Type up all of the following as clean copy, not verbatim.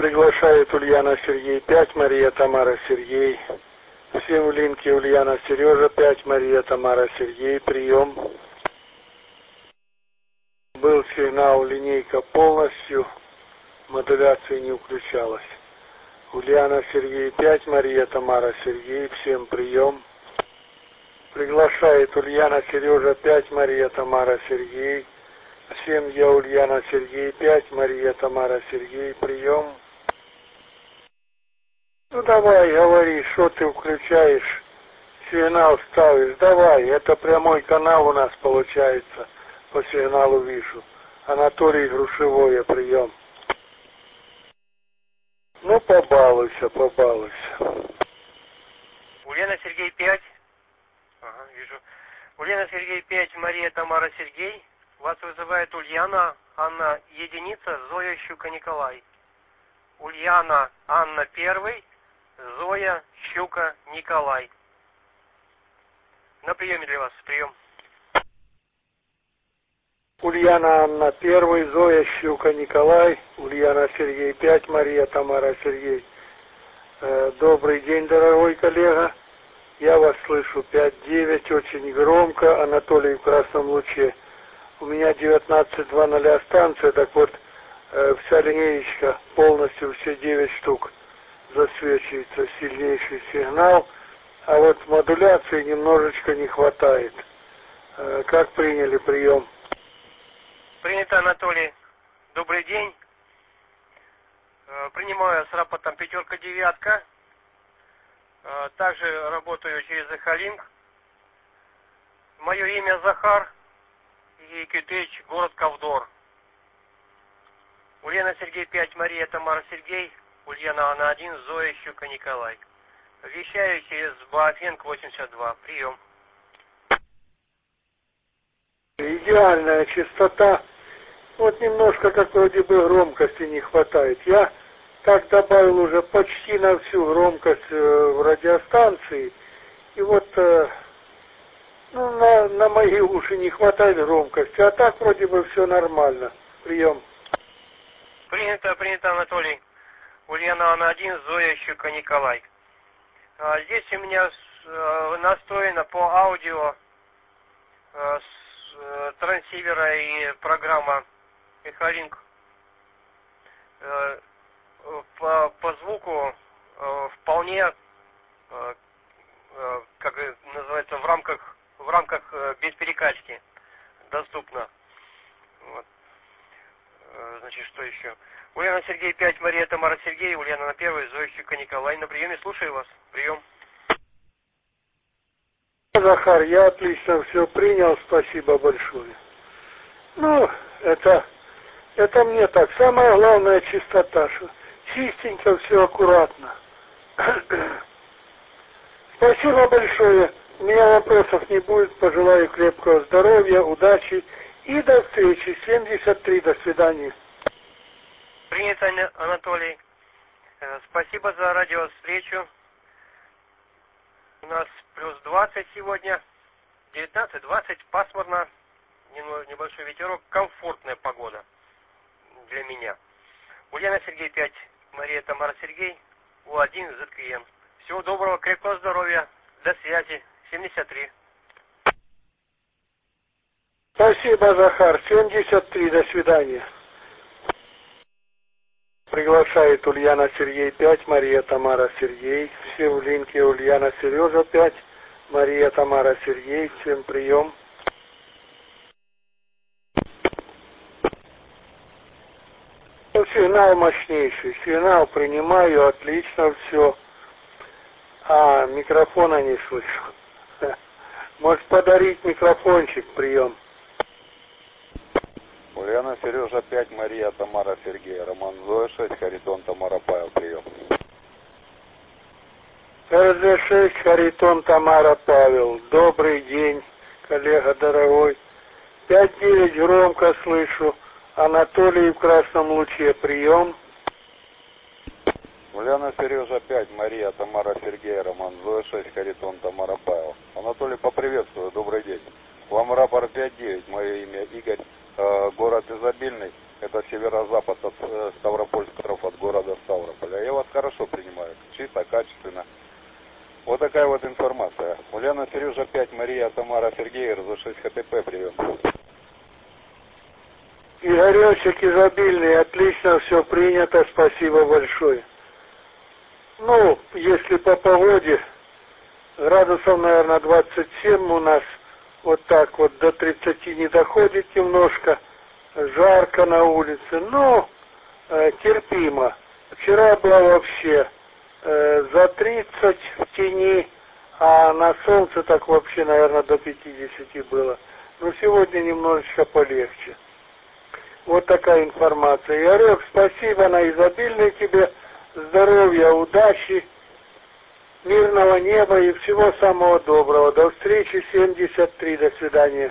Приглашает Ульяна Сергей 5, Мария Тамара Сергей. Всем в линке Ульяна Сережа 5, Мария Тамара Сергей. Прием. Был сигнал, линейка полностью, модуляция не включалась. Ульяна Сергей 5, Мария Тамара Сергей. Всем прием. Приглашает Ульяна Сережа 5, Мария Тамара Сергей. Всем я Ульяна Сергей 5, Мария Тамара Сергей. Прием. Ну давай, говори, что ты включаешь, сигнал ставишь, давай, это прямой канал у нас получается, по сигналу вижу. Анатолий Грушевое, прием. Ну побалуйся, побалуйся. Ульяна Сергей 5. Ага, вижу. Ульяна Сергей 5, Мария Тамара Сергей. Вас вызывает Ульяна, Анна единица, Зоя Щука Николай. Ульяна, Анна 1, Зоя Щука Николай. На приеме для вас. Прием. Ульяна Анна 1, Зоя Щука Николай. Ульяна Сергей 5, Мария Тамара Сергей. Добрый день, дорогой коллега. Я вас слышу 5-9, очень громко. Анатолий в красном луче. У меня 19.00 станция, так вот вся линеечка полностью, все 9 штук засвечивается, сильнейший сигнал, а вот модуляции немножечко не хватает. Как приняли прием? Принято, Анатолий. Добрый день. Принимаю с рапортом 5-9. Также работаю через Эхолинк. Мое имя Захар. И Кютыч, город Ковдор. Ульяна Сергей 5, Мария Тамара Сергей. Ульяна Анна 1, Зоя Щука Николай. Вещаю через Баофенк 82. Прием. Идеальная частота. Вот немножко, как вроде бы, громкости не хватает. Я так добавил уже почти на всю громкость в радиостанции. И вот на мои уши не хватает громкости. А так вроде бы все нормально. Прием. Принято, Анатолий. Ульяна Анна 1, Зоя Щука Николай. Здесь у меня настроено по аудио с трансивера и программа Эхолинк. По звуку вполне, как называется, в рамках без перекачки доступно. Вот. Значит, что еще? Ульяна Сергей 5, Мария Тамара Сергей, Ульяна на 1, Зоя Щука Николай. На приеме, слушаю вас. Прием. Захар, я отлично все принял, спасибо большое. Ну, это мне так. Самое главное чистота, что чистенько, все аккуратно. Спасибо большое. У меня вопросов не будет. Пожелаю крепкого здоровья, удачи и до встречи. 73. До свидания. Принято, Анатолий. Спасибо за радиовстречу. У нас плюс 20 сегодня. 19-20, пасмурно. Небольшой ветерок. Комфортная погода для меня. Ульяна Сергей 5, Мария Тамара Сергей, У1 ЗКН. Всего доброго, крепкого здоровья. До связи. 73. Спасибо, Захар. 73. До свидания. Приглашает Ульяна Сергей 5, Мария Тамара Сергей. Все в линке Ульяна Сережа 5, Мария Тамара Сергей. Всем прием. Сигнал мощнейший. Сигнал принимаю, отлично все. А микрофона не слышу. Может подарить микрофончик, прием. Ульяна Сережа 5, Мария Тамара Сергей, Роман Зоя 6, Харитон Тамара Павел, прием. РЗ-6, Харитон Тамара Павел. Добрый день, коллега дорогой. 5-9 громко слышу. Анатолий в красном луче, прием. Ульяна Сережа 5, Мария Тамара Сергей, Роман Зоя 6, Харитон Тамара Павел. Анатолий, поприветствую, добрый день. Вам рапорт 5-9, мое имя Игорь, город Изобильный, это северо-запад от Ставропольского, от города Ставрополь. изобильный, отлично, все принято, спасибо большое. Ну, если по погоде, градусов, наверное, 27 у нас, вот так вот, до 30 не доходит немножко, жарко на улице, но терпимо. Вчера было вообще за 30 в тени, а на солнце так вообще, наверное, до 50 было. Но сегодня немножечко полегче. Вот такая информация. Ярек, спасибо на изобильной тебе, здоровья, удачи, мирного неба и всего самого доброго. До встречи, 73, до свидания.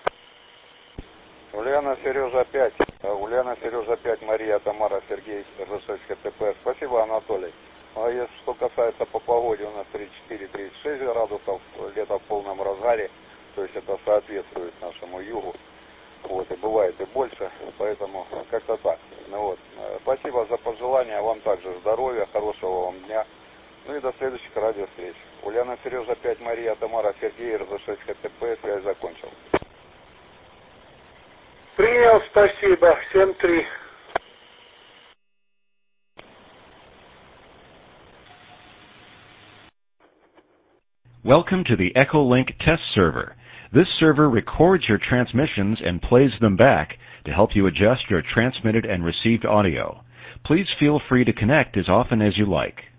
Ульяна, Сережа 5. Ульяна, Сережа 5, Мария, Тамара, Сергей, РЖ6 КТП. Спасибо, Анатолий. А если что касается по погоде, у нас 34-36 градусов, лето в полном разгаре, то есть это соответствует нашему югу. Вот, и бывает и больше, поэтому как-то так. Ну вот, спасибо за пожелания, вам также здоровья, хорошего вам дня. Ну и до следующих радиовстреч. Ульяна, Сережа 5, Мария, Тамара, Сергей, РЗ6 КТП, связь закончил. Принял, спасибо, 7-3. Welcome to the Echolink test server. This server records your transmissions and plays them back to help you adjust your transmitted and received audio. Please feel free to connect as often as you like.